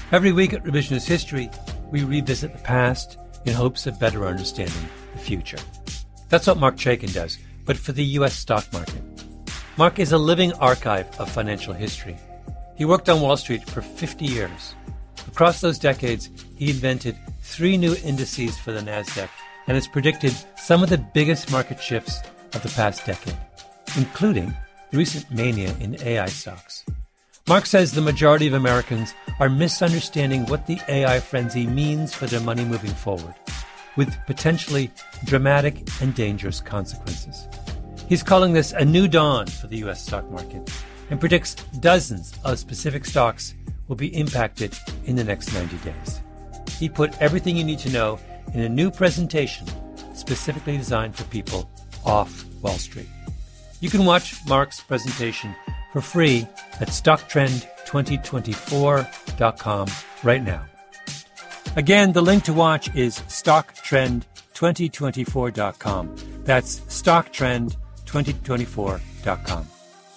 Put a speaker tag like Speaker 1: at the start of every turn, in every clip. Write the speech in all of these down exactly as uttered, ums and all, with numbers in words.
Speaker 1: Every week at Revisionist History, we revisit the past in hopes of better understanding the future. That's what Marc Chaikin does, but for the U S stock market. Marc is a living archive of financial history. He worked on Wall Street for fifty years. Across those decades, he invented three new indices for the NASDAQ and has predicted some of the biggest market shifts of the past decade, including the recent mania in A I stocks. Marc says the majority of Americans are misunderstanding what the A I frenzy means for their money moving forward, with potentially dramatic and dangerous consequences. He's calling this a new dawn for the U S stock market and predicts dozens of specific stocks will be impacted in the next ninety days. He put everything you need to know in a new presentation specifically designed for people off Wall Street. You can watch Marc's presentation for free at stock trend twenty twenty-four dot com right now. Again, the link to watch is stock trend twenty twenty-four dot com. That's stock trend twenty twenty-four dot com.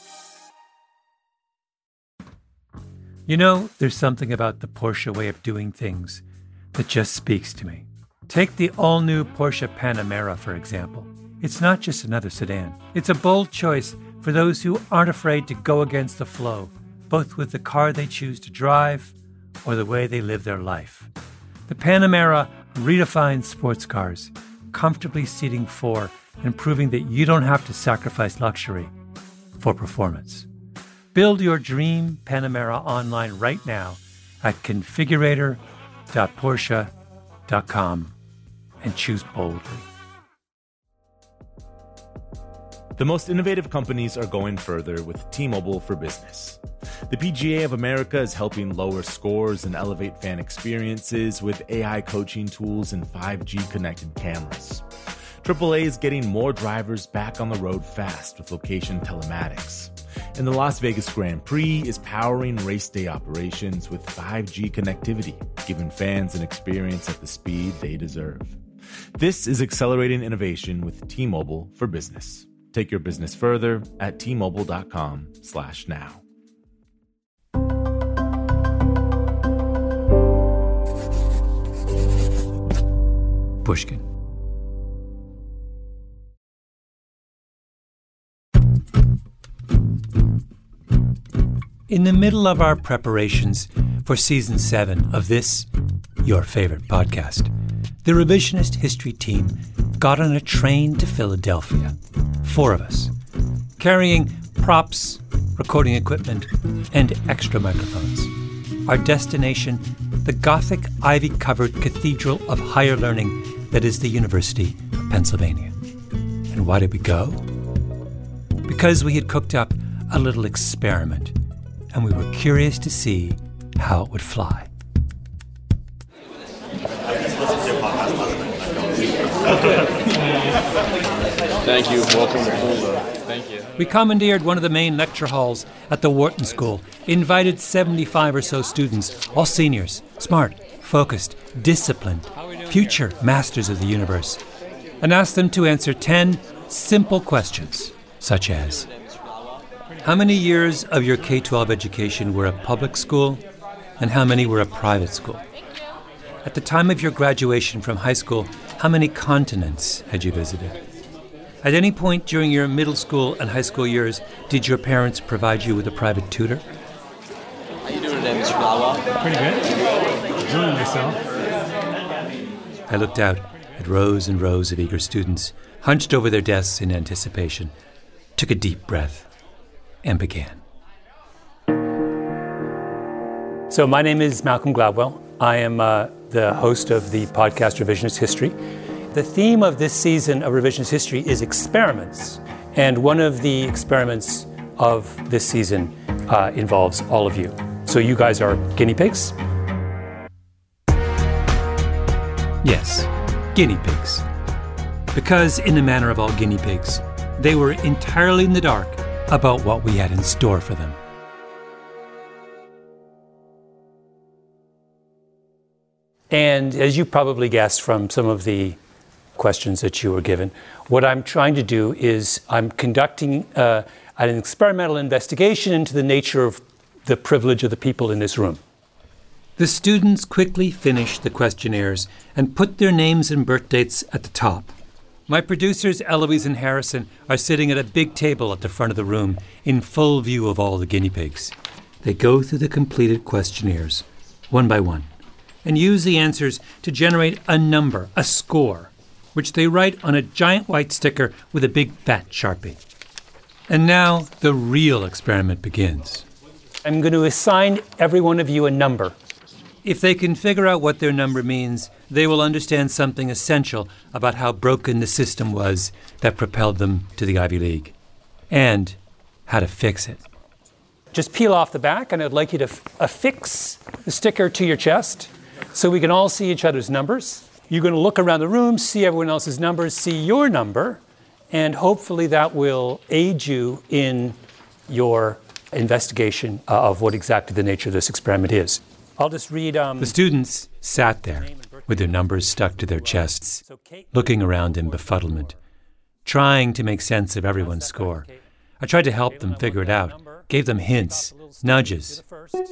Speaker 1: You know, there's something about the Porsche way of doing things that just speaks to me. Take the all-new Porsche Panamera, for example. It's not just another sedan. It's a bold choice for those who aren't afraid to go against the flow, both with the car they choose to drive or the way they live their life. The Panamera redefines sports cars, comfortably seating four and proving that you don't have to sacrifice luxury for performance. Build your dream Panamera online right now at configurator dot porsche dot com and choose boldly.
Speaker 2: The most innovative companies are going further with T-Mobile for Business. The P G A of America is helping lower scores and elevate fan experiences with A I coaching tools and five G connected cameras. triple A is getting more drivers back on the road fast with location telematics. And the Las Vegas Grand Prix is powering race day operations with five G connectivity, giving fans an experience at the speed they deserve. This is accelerating innovation with T-Mobile for Business. Take your business further at T Mobile dot com slash now.
Speaker 1: Pushkin. In the middle of our preparations for season seven of this, your favorite podcast, the Revisionist History team got on a train to Philadelphia. Four of us, carrying props, recording equipment, and extra microphones. Our destination, the Gothic ivy-covered cathedral of higher learning that is the University of Pennsylvania. And why did we go? Because we had cooked up a little experiment, and we were curious to see how it would fly.
Speaker 3: Thank you. Welcome to Fuller. Thank you.
Speaker 1: We commandeered one of the main lecture halls at the Wharton School, invited seventy-five or so students, all seniors, smart, focused, disciplined, future masters of the universe, and asked them to answer ten simple questions, such as, how many years of your K twelve education were a public school, and how many were a private school? At the time of your graduation from high school, how many continents had you visited? At any point during your middle school and high school years, did your parents provide you with a private tutor?
Speaker 3: How you doing today, Mister Gladwell?
Speaker 1: Pretty good. Enjoying myself. I looked out at rows and rows of eager students, hunched over their desks in anticipation, took a deep breath, and began. So my name is Malcolm Gladwell. I am uh, the host of the podcast Revisionist History. The theme of this season of Revisionist History is experiments. And one of the experiments of this season uh, involves all of you. So you guys are guinea pigs? Yes, guinea pigs. Because in the manner of all guinea pigs, they were entirely in the dark about what we had in store for them. And as you probably guessed from some of the questions that you were given, what I'm trying to do is I'm conducting uh, an experimental investigation into the nature of the privilege of the people in this room. The students quickly finished the questionnaires and put their names and birth dates at the top. My producers, Eloise and Harrison, are sitting at a big table at the front of the room in full view of all the guinea pigs. They go through the completed questionnaires, one by one, and use the answers to generate a number, a score, which they write on a giant white sticker with a big fat Sharpie. And now the real experiment begins. I'm going to assign every one of you a number. If they can figure out what their number means, they will understand something essential about how broken the system was that propelled them to the Ivy League, and how to fix it. Just peel off the back, and I'd like you to f- affix the sticker to your chest so we can all see each other's numbers. You're going to look around the room, see everyone else's numbers, see your number, and hopefully that will aid you in your investigation of what exactly the nature of this experiment is. I'll just read... Um, the students sat there with their numbers stuck to their chests, looking around in befuddlement, trying to make sense of everyone's score. I tried to help them figure it out, gave them hints, nudges.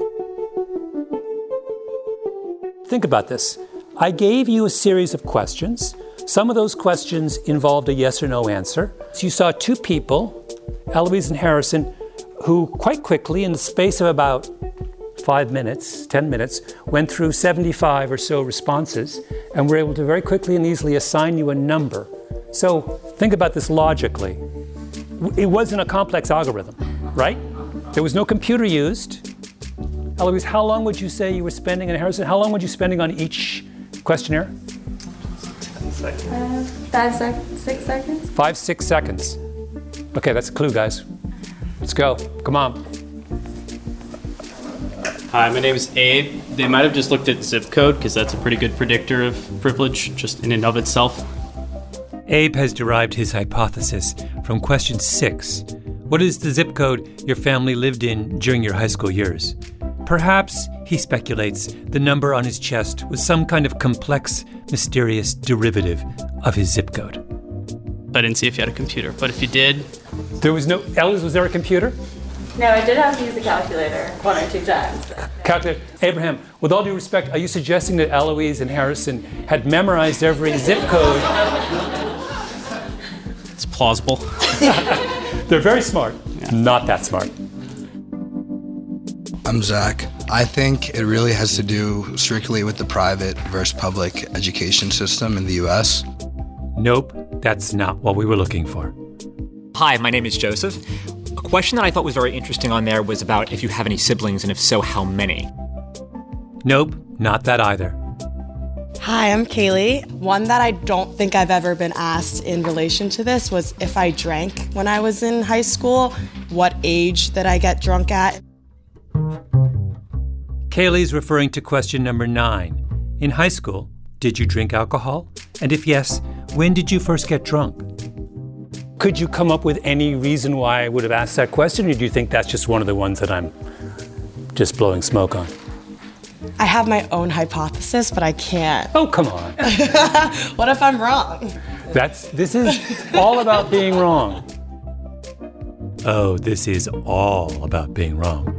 Speaker 1: Think about this. I gave you a series of questions. Some of those questions involved a yes or no answer. So you saw two people, Eloise and Harrison, who quite quickly, in the space of about five minutes, ten minutes, went through seventy-five or so responses and were able to very quickly and easily assign you a number. So think about this logically. It wasn't a complex algorithm, right? There was no computer used. Eloise, how long would you say you were spending, and Harrison, how long would you spending on each questionnaire?
Speaker 4: Ten seconds. Uh, five sec- six seconds.
Speaker 1: Five, six seconds. Okay, that's a clue, guys. Let's go. Come on.
Speaker 3: Hi, my name is Abe. They might have just looked at zip code because that's a pretty good predictor of privilege just in and of itself.
Speaker 1: Abe has derived his hypothesis from question six. What is the zip code your family lived in during your high school years? Perhaps, he speculates, the number on his chest was some kind of complex, mysterious derivative of his zip code.
Speaker 3: I didn't see if you had a computer, but if you did...
Speaker 1: There was no... Eloise, was there a computer?
Speaker 4: No, I did have to use a calculator one or two times. But...
Speaker 1: Calculator. Abraham, with all due respect, are you suggesting that Eloise and Harrison had memorized every zip code?
Speaker 3: It's plausible.
Speaker 1: They're very smart. Yeah. Not that smart.
Speaker 5: I'm Zach. I think it really has to do strictly with the private versus public education system in the U S.
Speaker 1: Nope, that's not what we were looking for.
Speaker 6: Hi, my name is Joseph. A question that I thought was very interesting on there was about if you have any siblings, and if so, how many?
Speaker 1: Nope, not that either.
Speaker 7: Hi, I'm Kaylee. One that I don't think I've ever been asked in relation to this was if I drank when I was in high school, what age did I get drunk at?
Speaker 1: Kaylee's referring to question number nine. In high school, did you drink alcohol? And if yes, when did you first get drunk? Could you come up with any reason why I would have asked that question, or do you think that's just one of the ones that I'm just blowing smoke on?
Speaker 7: I have my own hypothesis, but I can't.
Speaker 1: Oh, come on.
Speaker 7: What if I'm wrong?
Speaker 1: That's, this is all about being wrong. Oh, this is all about being wrong.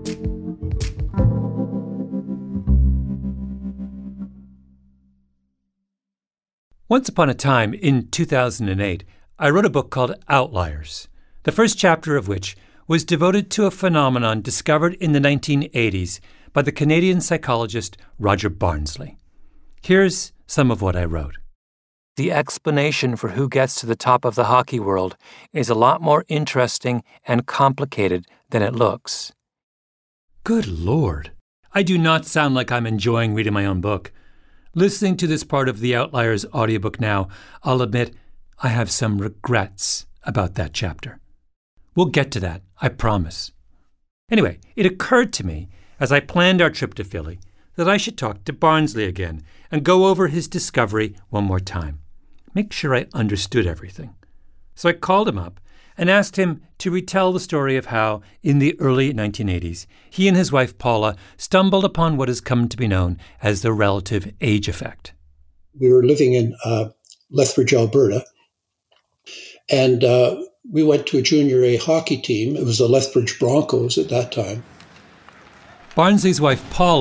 Speaker 1: Once upon a time, in two thousand eight, I wrote a book called Outliers, the first chapter of which was devoted to a phenomenon discovered in the nineteen eighties by the Canadian psychologist Roger Barnsley. Here's some of what I wrote. The explanation for who gets to the top of the hockey world is a lot more interesting and complicated than it looks. Good Lord. I do not sound like I'm enjoying reading my own book. Listening to this part of the Outliers audiobook now, I'll admit I have some regrets about that chapter. We'll get to that, I promise. Anyway, it occurred to me as I planned our trip to Philly that I should talk to Barnsley again and go over his discovery one more time. Make sure I understood everything. So I called him up and asked him to retell the story of how, in the early nineteen eighties, he and his wife Paula stumbled upon what has come to be known as the relative age effect.
Speaker 8: We were living in uh, Lethbridge, Alberta, and uh, we went to a junior A hockey team. It was the Lethbridge Broncos at that time.
Speaker 1: Barnsley's wife Paula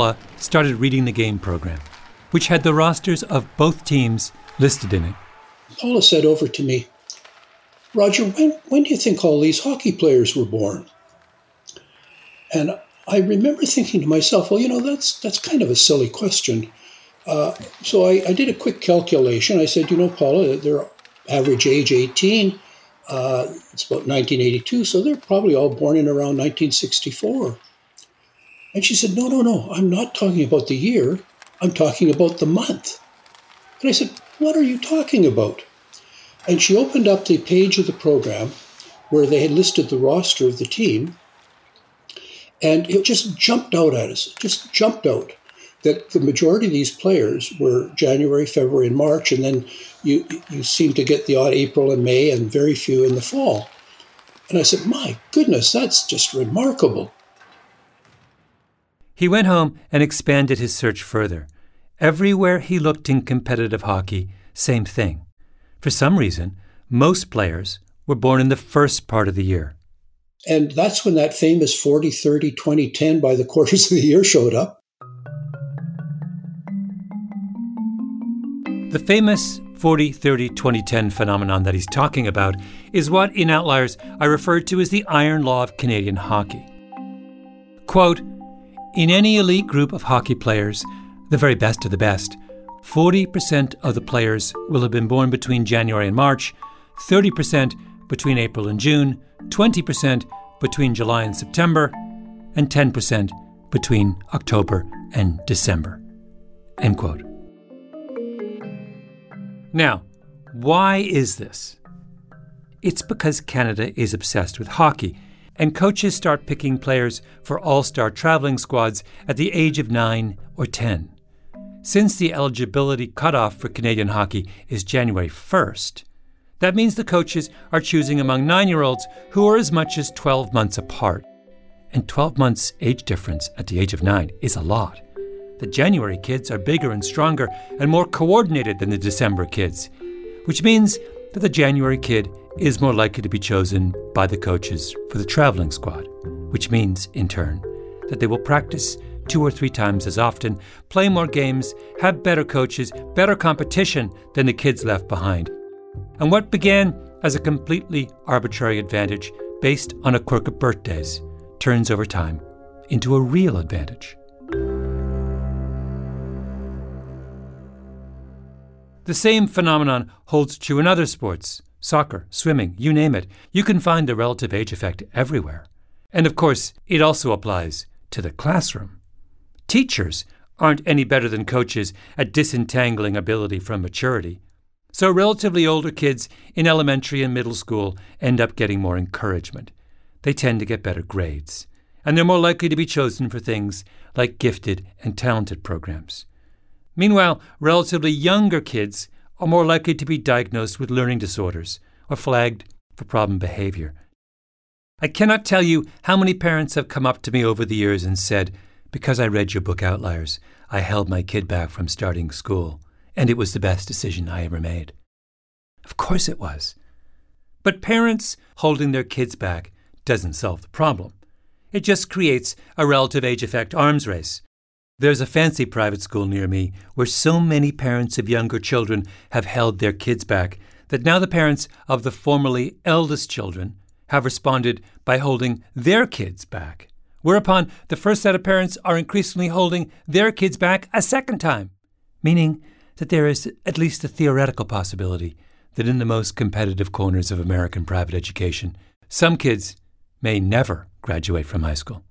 Speaker 1: started reading the game program, which had the rosters of both teams listed in it.
Speaker 8: Paula said over to me, "Roger, when, when do you think all these hockey players were born?" And I remember thinking to myself, well, you know, that's that's kind of a silly question. Uh, so I, I did a quick calculation. I said, you know, Paula, their average age eighteen. Uh, it's about nineteen eighty-two, so they're probably all born in around nineteen sixty-four. And she said, no, no, no, I'm not talking about the year. I'm talking about the month. And I said, what are you talking about? And she opened up the page of the program where they had listed the roster of the team, and it just jumped out at us, just jumped out, that the majority of these players were January, February, and March, and then you you seem to get the odd April and May and very few in the fall. And I said, my goodness, that's just remarkable.
Speaker 1: He went home and expanded his search further. Everywhere he looked in competitive hockey, same thing. For some reason, most players were born in the first part of the year.
Speaker 8: And that's when that famous forty, thirty, twenty, ten by the quarters of the year showed up.
Speaker 1: The famous forty, thirty, twenty, ten phenomenon that he's talking about is what in Outliers I referred to as the iron law of Canadian hockey. Quote, in any elite group of hockey players, the very best of the best, forty percent of the players will have been born between January and March, thirty percent between April and June, twenty percent between July and September, and ten percent between October and December. End quote. Now, why is this? It's because Canada is obsessed with hockey, and coaches start picking players for all-star traveling squads at the age of nine or ten. Since the eligibility cutoff for Canadian hockey is January first, that means the coaches are choosing among nine-year-olds who are as much as twelve months apart. And twelve months age difference at the age of nine is a lot. The January kids are bigger and stronger and more coordinated than the December kids, which means that the January kid is more likely to be chosen by the coaches for the traveling squad, which means, in turn, that they will practice two or three times as often, play more games, have better coaches, better competition than the kids left behind. And what began as a completely arbitrary advantage based on a quirk of birthdays turns over time into a real advantage. The same phenomenon holds true in other sports. Soccer, swimming, you name it. You can find the relative age effect everywhere. And of course, it also applies to the classroom. Teachers aren't any better than coaches at disentangling ability from maturity. So relatively older kids in elementary and middle school end up getting more encouragement. They tend to get better grades. And they're more likely to be chosen for things like gifted and talented programs. Meanwhile, relatively younger kids are more likely to be diagnosed with learning disorders or flagged for problem behavior. I cannot tell you how many parents have come up to me over the years and said, because I read your book Outliers, I held my kid back from starting school, and it was the best decision I ever made. Of course it was. But parents holding their kids back doesn't solve the problem. It just creates a relative age effect arms race. There's a fancy private school near me where so many parents of younger children have held their kids back that now the parents of the formerly eldest children have responded by holding their kids back, whereupon the first set of parents are increasingly holding their kids back a second time, meaning that there is at least a theoretical possibility that in the most competitive corners of American private education, some kids may never graduate from high school.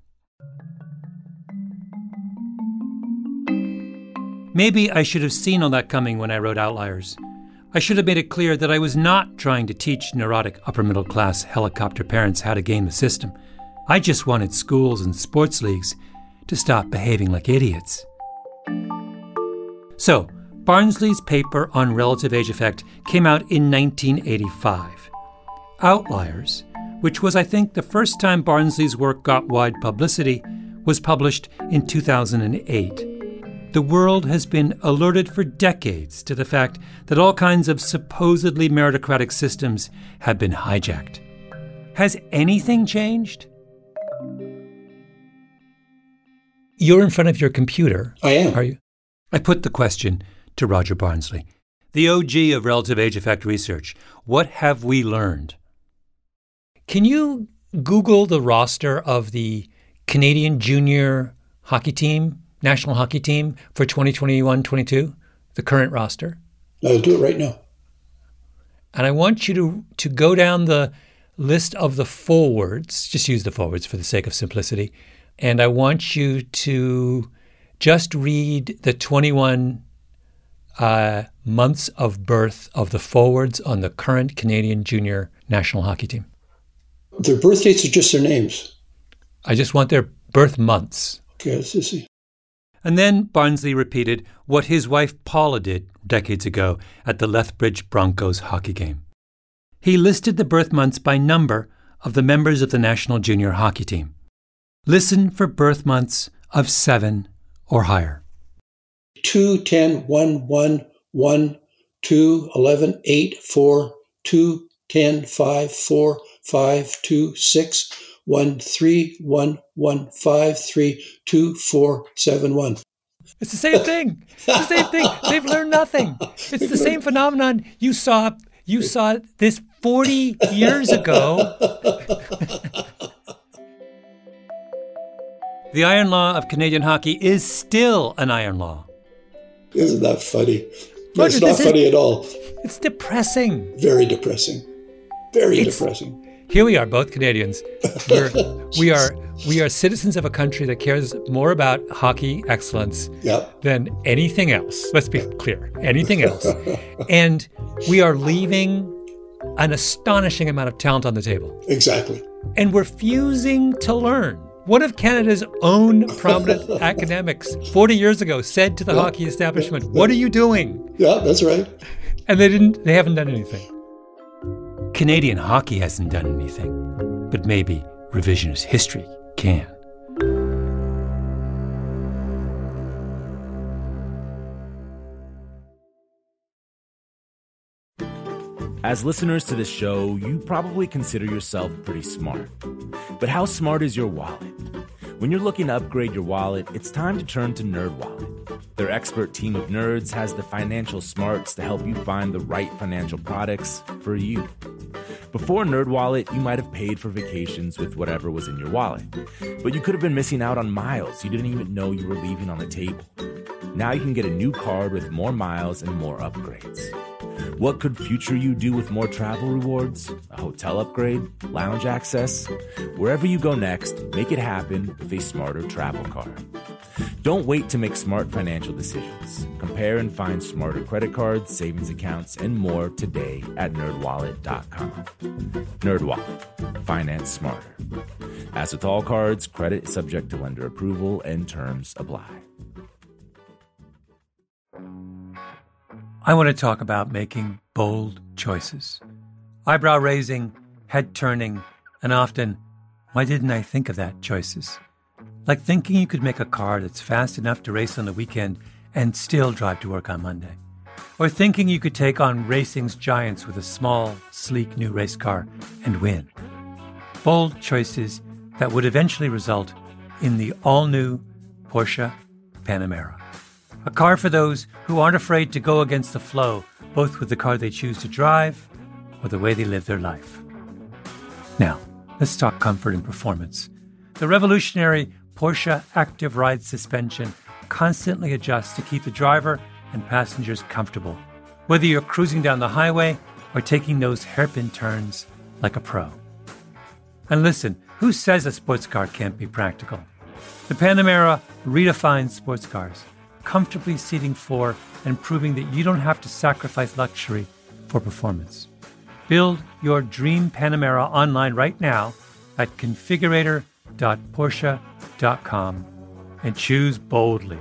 Speaker 1: Maybe I should have seen all that coming when I wrote Outliers. I should have made it clear that I was not trying to teach neurotic upper-middle-class helicopter parents how to game the system. I just wanted schools and sports leagues to stop behaving like idiots. So, Barnsley's paper on relative age effect came out in nineteen eighty-five. Outliers, which was, I think, the first time Barnsley's work got wide publicity, was published in two thousand eight. The world has been alerted for decades to the fact that all kinds of supposedly meritocratic systems have been hijacked. Has anything changed? You're in front of your computer.
Speaker 8: I am.
Speaker 1: Are you? I put the question to Roger Barnsley, the O G of relative age effect research. What have we learned? Can you Google the roster of the Canadian junior hockey team, national hockey team for twenty twenty-one twenty-two, the current roster?
Speaker 8: I'll do it right now.
Speaker 1: And I want you to, to go down the list of the forwards, just use the forwards for the sake of simplicity, and I want you to just read the twenty-one uh, months of birth of the forwards on the current Canadian junior national hockey team.
Speaker 8: Their birth dates are just their names.
Speaker 1: I just want their birth months.
Speaker 8: Okay, let's see.
Speaker 1: And then Barnsley repeated what his wife Paula did decades ago at the Lethbridge Broncos hockey game. He listed the birth months by number of the members of the national junior hockey team. Listen for birth months of seven or higher.
Speaker 8: two, ten, one, one, one, two, eleven, eight, four, two, ten, five, four, five, two, six, one, three, one, one, five, three, two, four, seven, one.
Speaker 1: It's the same thing. It's the same thing. They've learned nothing. It's the same phenomenon you saw. You saw this forty years ago. The iron law of Canadian hockey is still an iron law.
Speaker 8: Isn't that funny? No,
Speaker 1: Roger,
Speaker 8: it's not funny
Speaker 1: is,
Speaker 8: at all.
Speaker 1: It's depressing.
Speaker 8: Very depressing. Very
Speaker 1: It's,
Speaker 8: depressing.
Speaker 1: Here we are, both Canadians. We're, we are we are citizens of a country that cares more about hockey excellence
Speaker 8: Yep.
Speaker 1: than anything else. Let's be clear, anything else. And we are leaving an astonishing amount of talent on the table.
Speaker 8: Exactly.
Speaker 1: And we're refusing to learn. One of Canada's own prominent academics forty years ago said to the
Speaker 8: Yeah.
Speaker 1: hockey establishment, "What are you doing?"
Speaker 8: Yeah, that's right.
Speaker 1: And they didn't. They haven't done anything. Canadian hockey hasn't done anything, but maybe revisionist history can.
Speaker 2: As listeners to this show, you probably consider yourself pretty smart. But how smart is your wallet? When you're looking to upgrade your wallet, it's time to turn to NerdWallet. Their expert team of nerds has the financial smarts to help you find the right financial products for you. Before NerdWallet, you might have paid for vacations with whatever was in your wallet. But you could have been missing out on miles you didn't even know you were leaving on the table. Now you can get a new card with more miles and more upgrades. What could future you do with more travel rewards? A hotel upgrade? Lounge access? Wherever you go next, make it happen with a smarter travel card. Don't wait to make smart financial decisions. Compare and find smarter credit cards, savings accounts, and more today at nerd wallet dot com. NerdWallet. Finance smarter. As with all cards, credit is subject to lender approval and terms apply.
Speaker 1: I want to talk about making bold choices. Eyebrow raising, head turning, and often, why didn't I think of that choices? Like thinking you could make a car that's fast enough to race on the weekend and still drive to work on Monday. Or thinking you could take on racing's giants with a small, sleek new race car and win. Bold choices that would eventually result in the all-new Porsche Panamera. A car for those who aren't afraid to go against the flow, both with the car they choose to drive or the way they live their life. Now, let's talk comfort and performance. The revolutionary Porsche Active Ride suspension constantly adjusts to keep the driver and passengers comfortable, whether you're cruising down the highway or taking those hairpin turns like a pro. And listen, who says a sports car can't be practical? The Panamera redefines sports cars, comfortably seating four and proving that you don't have to sacrifice luxury for performance. Build your dream Panamera online right now at configurator dot porsche dot com and choose boldly.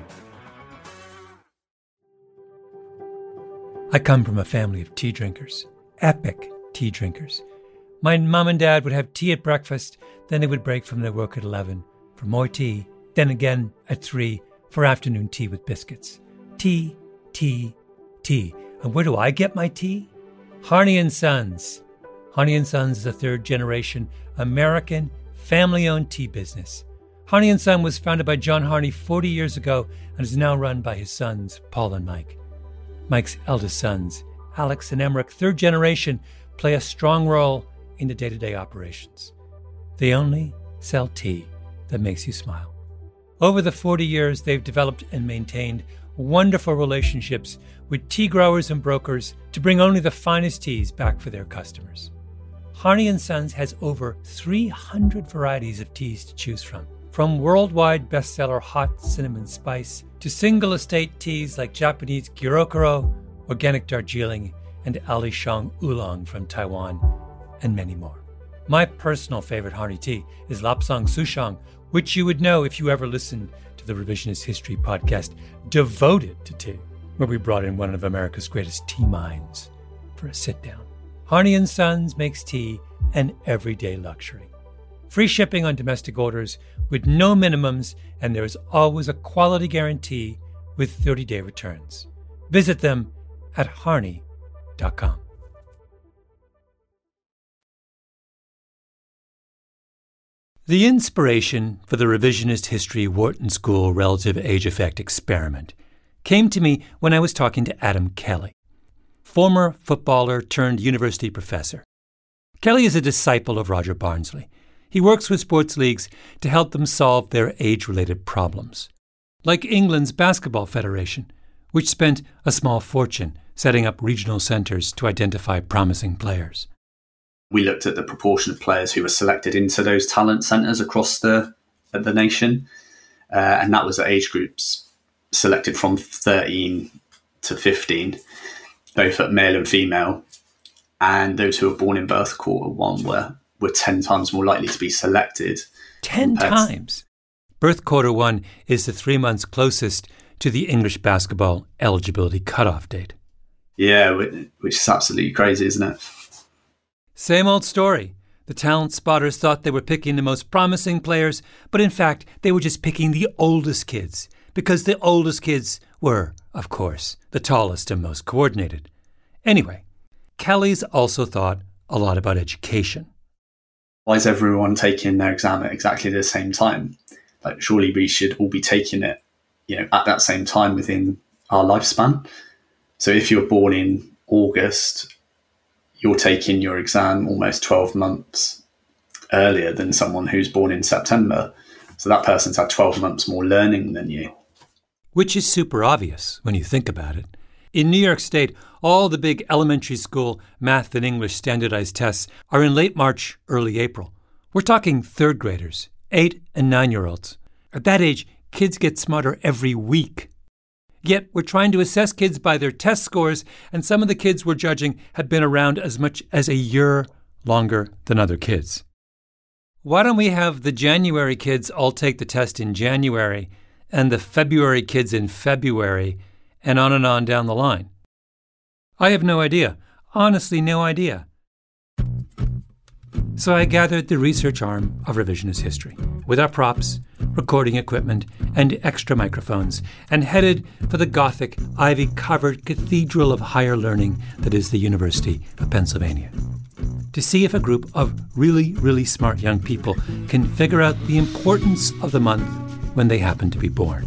Speaker 1: I come from a family of tea drinkers, epic tea drinkers. My mom and dad would have tea at breakfast, then they would break from their work at eleven for more tea, then again at three for afternoon tea with biscuits. Tea, tea, tea. And where do I get my tea? Harney and Sons. Harney and Sons is a third-generation American family-owned tea business. Harney and Son was founded by John Harney forty years ago and is now run by his sons, Paul and Mike. Mike's eldest sons, Alex and Emmerich, third generation, play a strong role in the day-to-day operations. They only sell tea that makes you smile. Over the forty years, they've developed and maintained wonderful relationships with tea growers and brokers to bring only the finest teas back for their customers. Harney and Sons has over three hundred varieties of teas to choose from, from worldwide bestseller hot cinnamon spice to single estate teas like Japanese Gyokuro, organic Darjeeling, and Alishan Oolong from Taiwan, and many more. My personal favorite Harney tea is Lapsang Souchong, which you would know if you ever listened to the Revisionist History podcast devoted to tea, where we brought in one of America's greatest tea minds for a sit-down. Harney and Sons makes tea an everyday luxury. Free shipping on domestic orders with no minimums, and there is always a quality guarantee with thirty-day returns. Visit them at harney dot com. The inspiration for the Revisionist History Wharton School Relative Age Effect experiment came to me when I was talking to Adam Kelly, former footballer turned university professor. Kelly is a disciple of Roger Barnsley. He works with sports leagues to help them solve their age-related problems, like England's Basketball Federation, which spent a small fortune setting up regional centres to identify promising players.
Speaker 9: We looked at the proportion of players who were selected into those talent centres across the the nation, uh, and that was at age groups selected from thirteen to fifteen, both at male and female. And those who were born in birth quarter one were, were ten times more likely to be selected.
Speaker 1: Ten times? Birth quarter one is the three months closest to the English basketball eligibility cutoff date.
Speaker 9: Yeah, which is absolutely crazy, isn't it?
Speaker 1: Same old story. The talent spotters thought they were picking the most promising players, but in fact, they were just picking the oldest kids, because the oldest kids were, of course, the tallest and most coordinated. Anyway, Kelly's also thought a lot about education.
Speaker 9: Why is everyone taking their exam at exactly the same time? Like, surely we should all be taking it, you know, at that same time within our lifespan. So if you're born in August, you're taking your exam almost twelve months earlier than someone who's born in September. So that person's had twelve months more learning than you.
Speaker 1: Which is super obvious when you think about it. In New York State, all the big elementary school math and English standardized tests are in late March, early April. We're talking third graders, eight and nine-year-olds. At that age, kids get smarter every week. Yet we're trying to assess kids by their test scores, and some of the kids we're judging have been around as much as a year longer than other kids. Why don't we have the January kids all take the test in January and the February kids in February, and on and on down the line? I have no idea. Honestly, no idea. So I gathered the research arm of Revisionist History with our props, recording equipment, and extra microphones, and headed for the Gothic, ivy-covered cathedral of higher learning that is the University of Pennsylvania, to see if a group of really, really smart young people can figure out the importance of the month when they happen to be born.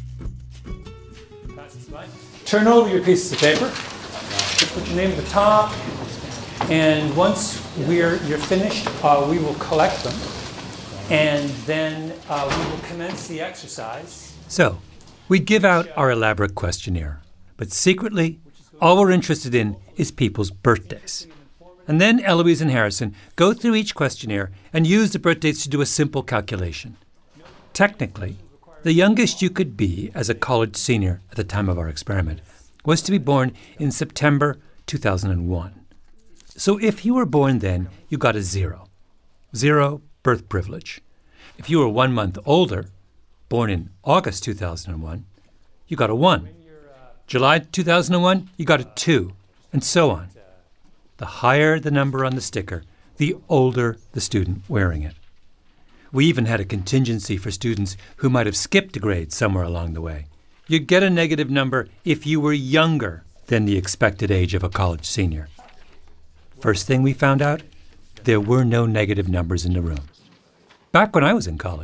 Speaker 1: Turn over your pieces of paper. Just put your name at the top. And once we're you're finished, uh, we will collect them. And then uh, we will commence the exercise. So, we give out our elaborate questionnaire. But secretly, all we're interested in is people's birthdays. And then Eloise and Harrison go through each questionnaire and use the birth dates to do a simple calculation. Technically, the youngest you could be as a college senior at the time of our experiment was to be born in September two thousand one. So if you were born then, you got a zero. Zero birth privilege. If you were one month older, born in August two thousand one, you got a one. July two thousand one, you got a two, and so on. The higher the number on the sticker, the older the student wearing it. We even had a contingency for students who might have skipped a grade somewhere along the way. You'd get a negative number if you were younger than the expected age of a college senior. First thing we found out, there were no negative numbers in the room. Back when I was in college,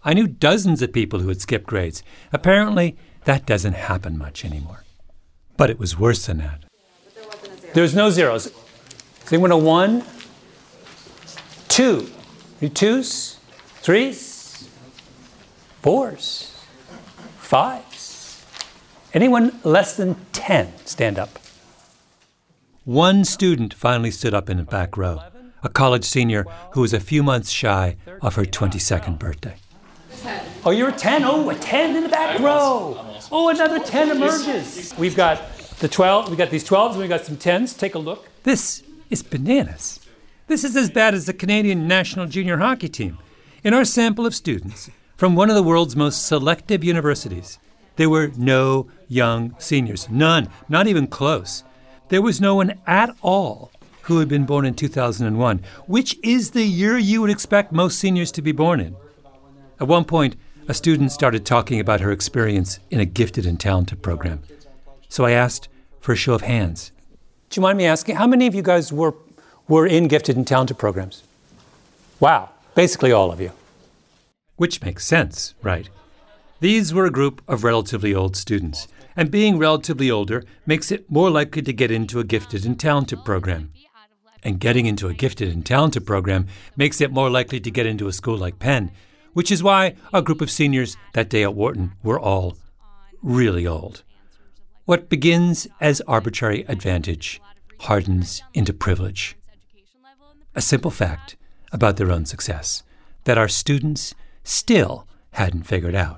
Speaker 1: I knew dozens of people who had skipped grades. Apparently, that doesn't happen much anymore. But it was worse than that. There's no zeros. Is anyone a one? Two. Any twos? Threes? Fours? Fives? Anyone less than ten? Stand up. One student finally stood up in the back row, a college senior who was a few months shy of her twenty-second birthday. Oh, you're a ten? Oh, a ten in the back row. Oh, another ten emerges. We've got the twelve, we've got these twelves, and we've got some tens. Take a look. This is bananas. This is as bad as the Canadian national junior hockey team. In our sample of students from one of the world's most selective universities, there were no young seniors. None, not even close. There was no one at all who had been born in two thousand one, which is the year you would expect most seniors to be born in. At one point, a student started talking about her experience in a gifted and talented program. So I asked for a show of hands. Do you mind me asking, how many of you guys were were in gifted and talented programs? Wow, basically all of you. Which makes sense, right? These were a group of relatively old students, and being relatively older makes it more likely to get into a gifted and talented program. And getting into a gifted and talented program makes it more likely to get into a school like Penn, which is why our group of seniors that day at Wharton were all really old. What begins as arbitrary advantage hardens into privilege. A simple fact about their own success that our students still hadn't figured out.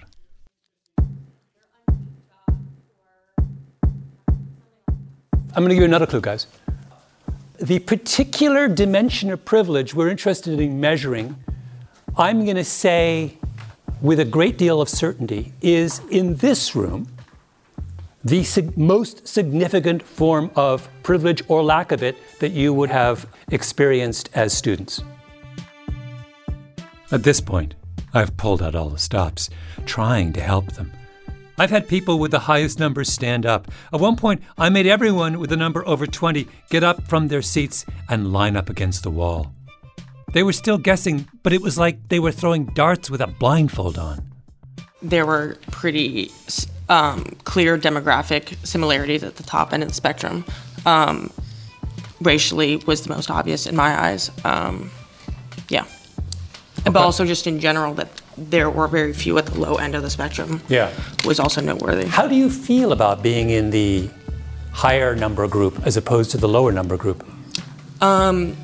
Speaker 1: I'm going to give you another clue, guys. The particular dimension of privilege we're interested in measuring, I'm going to say with a great deal of certainty, is in this room the sig- most significant form of privilege or lack of it that you would have experienced as students. At this point, I've pulled out all the stops, trying to help them. I've had people with the highest numbers stand up. At one point, I made everyone with a number over twenty get up from their seats and line up against the wall. They were still guessing, but it was like they were throwing darts with a blindfold on.
Speaker 10: There were pretty um, clear demographic similarities at the top end of the spectrum. Um, racially was the most obvious in my eyes. Um, yeah. Okay. But also just in general that there were very few at the low end of the spectrum. Yeah. Was also noteworthy.
Speaker 1: How do you feel about being in the higher number group as opposed to the lower number group? Um,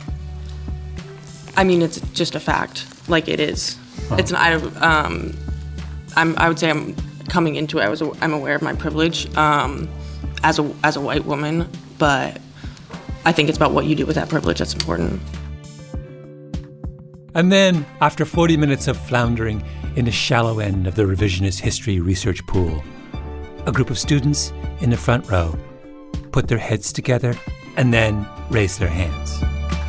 Speaker 10: I mean, it's just a fact. Like it is. Uh-huh. It's an, I, um, I'm, I would say I'm coming into it. I was, I'm aware of my privilege um, as a as a white woman, but I think it's about what you do with that privilege that's important.
Speaker 1: And then, after forty minutes of floundering in the shallow end of the revisionist history research pool, a group of students in the front row put their heads together and then raised their hands.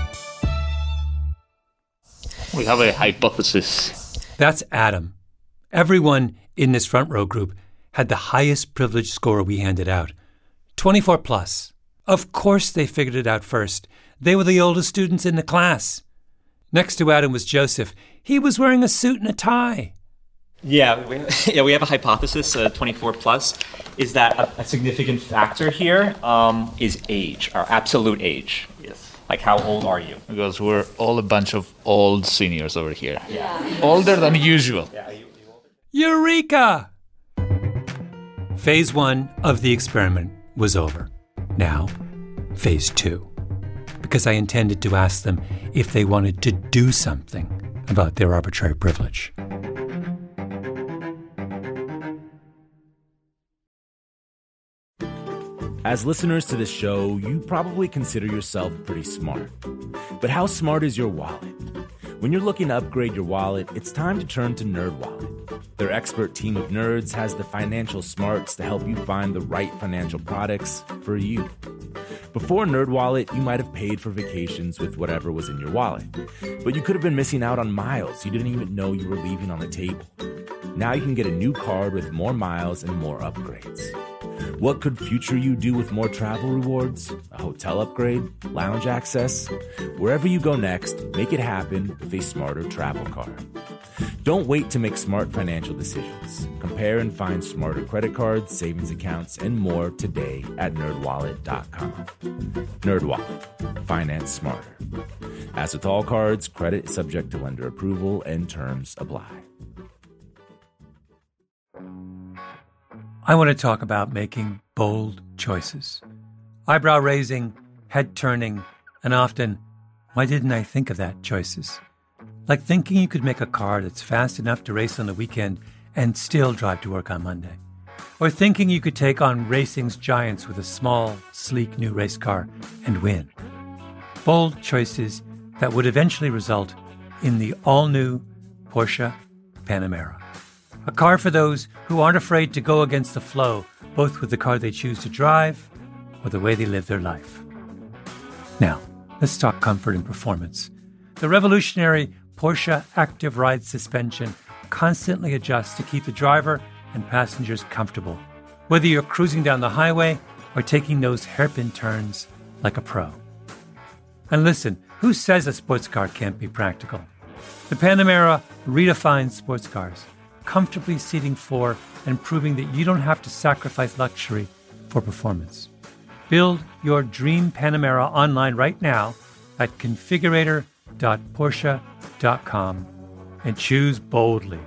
Speaker 11: We have a hypothesis.
Speaker 1: That's Adam. Everyone in this front row group had the highest privilege score we handed out, twenty-four plus. Of course they figured it out first. They were the oldest students in the class. Next to Adam was Joseph. He was wearing a suit and a tie.
Speaker 6: Yeah, we, yeah, we have a hypothesis, uh, twenty-four plus, is that a, a significant factor here um, is age, our absolute age. Yes. Like, how old are you?
Speaker 11: Because we're all a bunch of old seniors over here. Yeah. Older than usual. Yeah.
Speaker 1: Eureka! Phase one of the experiment was over. Now, phase two. Because I intended to ask them if they wanted to do something about their arbitrary privilege.
Speaker 2: As listeners to this show, you probably consider yourself pretty smart. But how smart is your wallet? When you're looking to upgrade your wallet, it's time to turn to NerdWallet. Their expert team of nerds has the financial smarts to help you find the right financial products for you. Before NerdWallet, you might have paid for vacations with whatever was in your wallet. But you could have been missing out on miles you didn't even know you were leaving on the table. Now you can get a new card with more miles and more upgrades. What could future you do with more travel rewards? A hotel upgrade? Lounge access? Wherever you go next, make it happen with a smarter travel card. Don't wait to make smart financial decisions. Compare and find smarter credit cards, savings accounts, and more today at nerd wallet dot com. NerdWallet. Finance smarter. As with all cards, credit is subject to lender approval and terms apply.
Speaker 1: I want to talk about making bold choices. Eyebrow-raising, head-turning, and often, why didn't I think of that choices? Like thinking you could make a car that's fast enough to race on the weekend and still drive to work on Monday. Or thinking you could take on racing's giants with a small, sleek new race car and win. Bold choices that would eventually result in the all-new Porsche Panamera. A car for those who aren't afraid to go against the flow, both with the car they choose to drive or the way they live their life. Now, let's talk comfort and performance. The revolutionary Porsche Active Ride suspension constantly adjusts to keep the driver and passengers comfortable, whether you're cruising down the highway or taking those hairpin turns like a pro. And listen, who says a sports car can't be practical? The Panamera redefines sports cars, comfortably seating four and proving that you don't have to sacrifice luxury for performance. Build your dream Panamera online right now at configurator dot porsche dot com and choose boldly.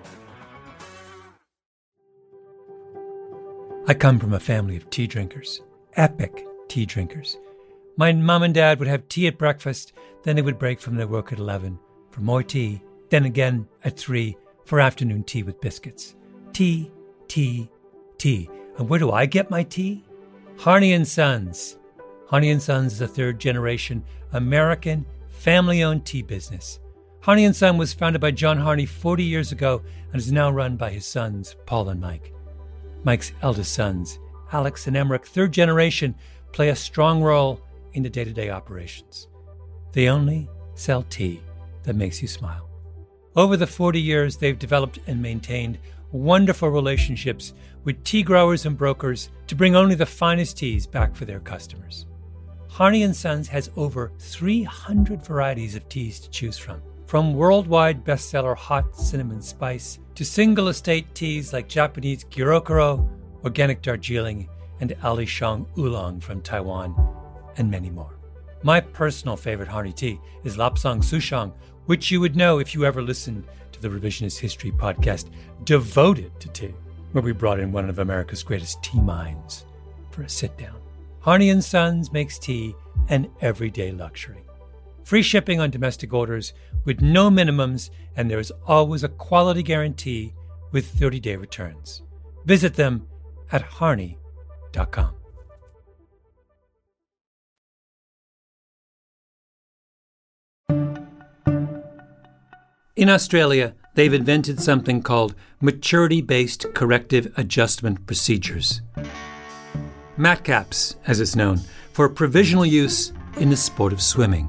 Speaker 1: I come from a family of tea drinkers, epic tea drinkers. My mom and dad would have tea at breakfast, then they would break from their work at eleven for more tea, then again at three for afternoon tea with biscuits. Tea, tea, tea. And where do I get my tea? Harney and Sons. Harney and Sons is a third-generation American family-owned tea business. Harney and Son was founded by John Harney forty years ago and is now run by his sons, Paul and Mike. Mike's eldest sons, Alex and Emmerich, third generation, play a strong role in the day-to-day operations. They only sell tea that makes you smile. Over the forty years, they've developed and maintained wonderful relationships with tea growers and brokers to bring only the finest teas back for their customers. Harney and Sons has over three hundred varieties of teas to choose from, from worldwide bestseller hot cinnamon spice to single estate teas like Japanese Gyokuro, organic Darjeeling, and Alishan Oolong from Taiwan, and many more. My personal favorite Harney tea is Lapsang Souchong, which you would know if you ever listened to the Revisionist History podcast devoted to tea, where we brought in one of America's greatest tea minds for a sit-down. Harney and Sons makes tea an everyday luxury. Free shipping on domestic orders with no minimums, and there is always a quality guarantee with thirty-day returns. Visit them at harney dot com. In Australia, they've invented something called maturity-based corrective adjustment procedures. MATCAPS, as it's known, for provisional use in the sport of swimming.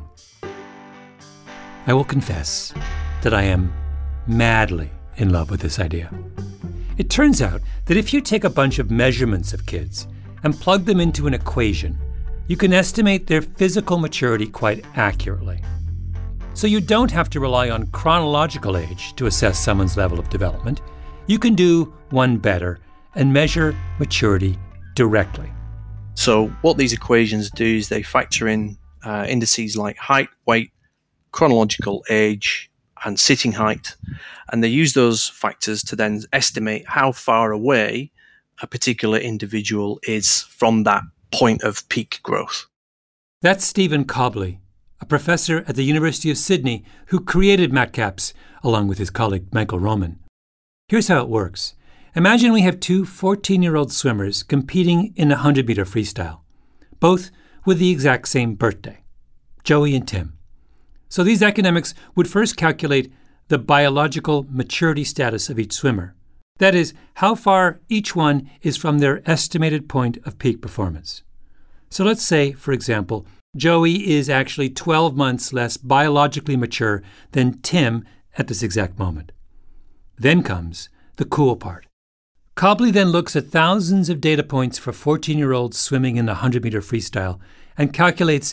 Speaker 1: I will confess that I am madly in love with this idea. It turns out that if you take a bunch of measurements of kids and plug them into an equation, you can estimate their physical maturity quite accurately. So you don't have to rely on chronological age to assess someone's level of development. You can do one better and measure maturity directly.
Speaker 12: So what these equations do is they factor in uh, indices like height, weight, chronological age, and sitting height, and they use those factors to then estimate how far away a particular individual is from that point of peak growth.
Speaker 1: That's Stephen Cobley, a professor at the University of Sydney who created MATCAPS along with his colleague Michael Roman. Here's how it works. Imagine we have two fourteen-year-old swimmers competing in a hundred-meter freestyle, both with the exact same birthday, Joey and Tim. So these academics would first calculate the biological maturity status of each swimmer. That is, how far each one is from their estimated point of peak performance. So let's say, for example, Joey is actually twelve months less biologically mature than Tim at this exact moment. Then comes the cool part. Cobley then looks at thousands of data points for fourteen-year-olds swimming in the hundred-meter freestyle and calculates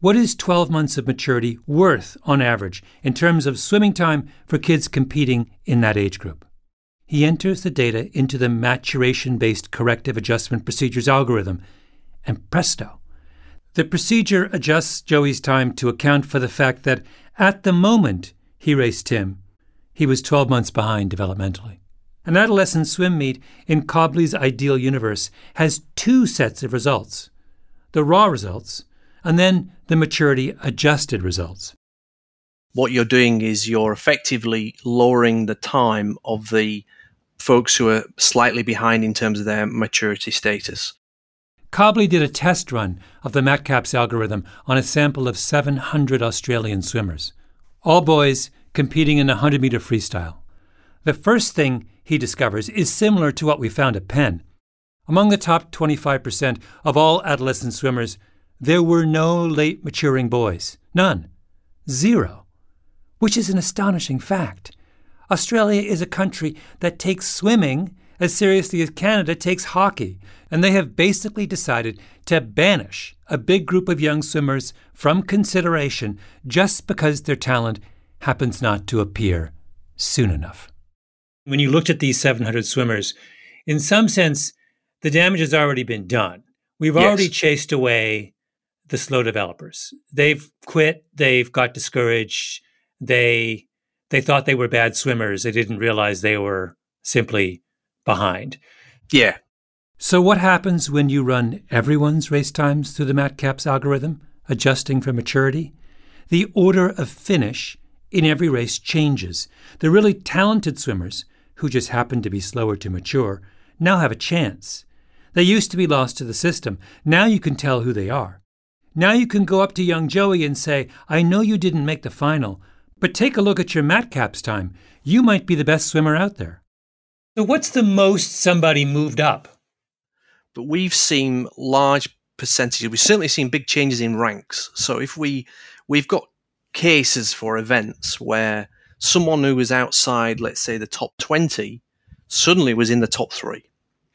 Speaker 1: What is twelve months of maturity worth on average in terms of swimming time for kids competing in that age group? He enters the data into the maturation-based corrective adjustment procedures algorithm, and presto, the procedure adjusts Joey's time to account for the fact that at the moment he raced Tim, he was twelve months behind developmentally. An adolescent swim meet in Cobley's ideal universe has two sets of results, the raw results and then the maturity-adjusted results.
Speaker 12: What you're doing is you're effectively lowering the time of the folks who are slightly behind in terms of their maturity status.
Speaker 1: Cobley did a test run of the MatCaps algorithm on a sample of seven hundred Australian swimmers, all boys competing in a hundred-meter freestyle. The first thing he discovers is similar to what we found at Penn. Among the top twenty-five percent of all adolescent swimmers, there were no late maturing boys. None. Zero. Which is an astonishing fact. Australia is a country that takes swimming as seriously as Canada takes hockey, and they have basically decided to banish a big group of young swimmers from consideration just because their talent happens not to appear soon enough. When you looked at these seven hundred swimmers, in some sense, the damage has already been done. We've
Speaker 12: Yes.
Speaker 1: already chased away the slow developers. They've quit. They've got discouraged. They they thought they were bad swimmers. They didn't realize they were simply behind.
Speaker 12: Yeah.
Speaker 1: So what happens when you run everyone's race times through the MatCaps algorithm, adjusting for maturity? The order of finish in every race changes. The really talented swimmers, who just happen to be slower to mature, now have a chance. They used to be lost to the system. Now you can tell who they are. Now you can go up to young Joey and say, I know you didn't make the final, but take a look at your MatCaps time. You might be the best swimmer out there. So what's the most somebody moved up?
Speaker 12: But we've seen large percentages. We've certainly seen big changes in ranks. So if we, we've got cases for events where someone who was outside, let's say, the top twenty, suddenly was in the top three.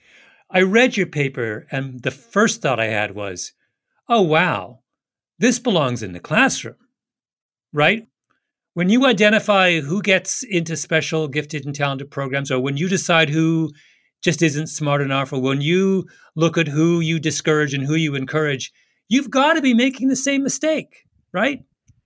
Speaker 1: I read your paper, and the first thought I had was, oh, wow, this belongs in the classroom, right? When you identify who gets into special gifted and talented programs, or when you decide who just isn't smart enough, or when you look at who you discourage and who you encourage, you've got to be making the same mistake, right?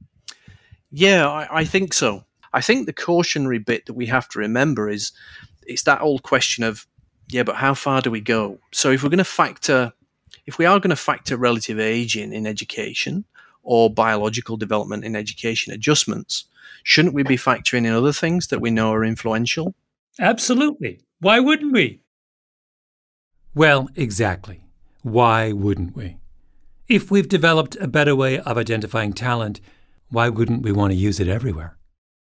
Speaker 12: Yeah, I, I think so. I think the cautionary bit that we have to remember is it's that old question of, yeah, but how far do we go? So if we're going to factor, if we are going to factor relative age in in education or biological development in education adjustments, shouldn't we be factoring in other things that we know are influential?
Speaker 1: Absolutely. Why wouldn't we? Well, exactly. Why wouldn't we? If we've developed a better way of identifying talent, why wouldn't we want to use it everywhere?